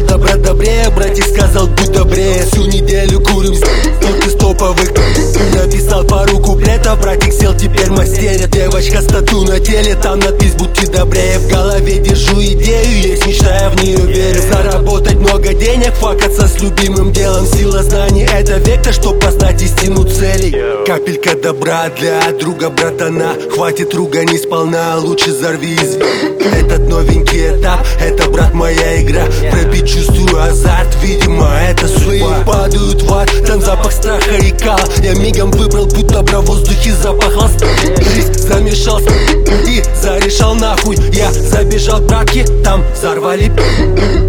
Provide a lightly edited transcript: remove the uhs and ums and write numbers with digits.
брат добрее, братик сказал, будь добрее. Всю неделю курим только из топовых. Написал пару куплетов, братик сел, теперь мастерит. Девочка с тату на теле, там надпись «Будьте добрее». В голове держу идею, есть мечта, я в нее верю. Заработать много денег, факаться с любимым делом. Сила знаний — это вектор, чтоб познать истину целей. Капелька добра для друга, братана. Хватит ругани сполна, лучше взорви. Этот новенький этап, это, брат, моя игра. Пробить чувствую азарт, видимо, это судьба. Падают в ад, там запах страха и кала. Я мигом выбрал путь добра, в воздухе запахло. Риск замешался и зарешал нахуй. Я забежал к братке, там взорвали.